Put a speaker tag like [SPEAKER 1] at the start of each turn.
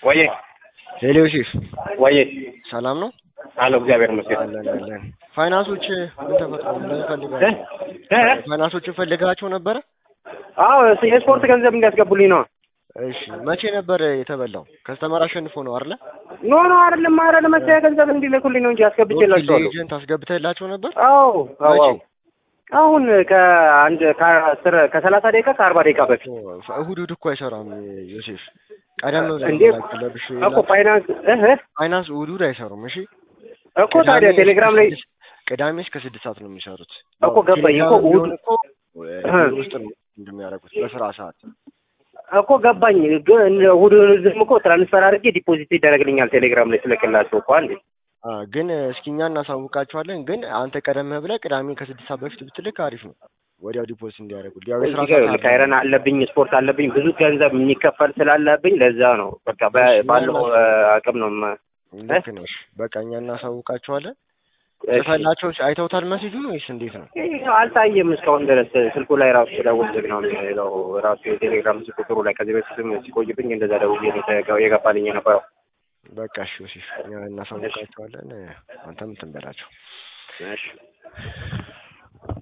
[SPEAKER 1] ወዬ
[SPEAKER 2] ሄሎሺፍ
[SPEAKER 1] ወዬ
[SPEAKER 2] ሰላም ነው
[SPEAKER 1] አሎ እግዚአብሔር ይመስገን።
[SPEAKER 2] አለን ፋይናንሶች ምን ተፈጥሮ ምን ፈልጋችሁ ፋይናንሶችን ፈልጋችሁ ነበር?
[SPEAKER 1] አዎ የስፖርት ገንዘብ እንዲያስገቡልኝ ነው።
[SPEAKER 2] እሺ መቼ ነበር የተበላው? ከስተመር አሸንፎ ነው አይደል?
[SPEAKER 1] ኖ አይደለም መሰለኝ ገንዘብ እንዲልኩልኝ ነው እንጂ አስገብቼላችኋለሁ።
[SPEAKER 2] ኤጀንት አስገብተላችሁ ነበር?
[SPEAKER 1] አዎ አሁን ከ30 ደቂቃ ከ40 ደቂቃ በፊት
[SPEAKER 2] እሁድ እኮ አይሰራም ዮሴፍ። ቀደም ብለሽ
[SPEAKER 1] እኮ ፋይናንስ
[SPEAKER 2] እሁድ አይሰሩም። እሺ
[SPEAKER 1] እኮ ታዲያ ቴሌግራም ላይ
[SPEAKER 2] ቅዳሜ እስከ 6 ሰዓት ነው የሚሰሩት
[SPEAKER 1] እኮ ገባኝ እኮ እሁድ
[SPEAKER 2] እኮ ውስጥ ነው እንደሚያደርጉት በስራ ሰዓት
[SPEAKER 1] እኮ ገባኝ። ግን እሁድም እኮ ትራንስፈር አድርጌ ዲፖዚት ይደረግልኛል ቴሌግራም ላይ ስለክላቸው እኮ አንዴ
[SPEAKER 2] ግን እስኪኛ እናሳውቃቸዋለን። ግን አንተ ቀደም ብለህ ቅዳሜ ከ6 ሰዓት በፊት ብትልክ አሪፍ ነው። ወዲያው ዲፖዚት እንዲያደርጉልህ ያው የስራ ሰዓት
[SPEAKER 1] ካይረን አለብኝ ስፖርት አለብኝ ብዙ ገንዘብ የሚከፈል ስላለብኝ ለዛ ነው። በቃ ባለው አቅም ነው
[SPEAKER 2] ልክ ነሽ። በቃ እኛ እናሳውቃቸዋለን። ጽፈላቸው አይተውታል መሴጁን ወይስ እንዴት ነው?
[SPEAKER 1] አልታየም እስካሁን ድረስ ስልኩ ላይ ራሱ ደውል ዝግ ነው የሚለው ራሱ የቴሌግራም ስልክ ቁጥሩ ላይ ከዚህ በፊትም ሲቆይብኝ እንደዛ ደውዬ ነው የገባልኝ የነበረው።
[SPEAKER 2] በቃ እሺ ዮሴፍ እኛ እናሳውቃቸዋለን። አንተም እንትን በላቸው።
[SPEAKER 1] እሺ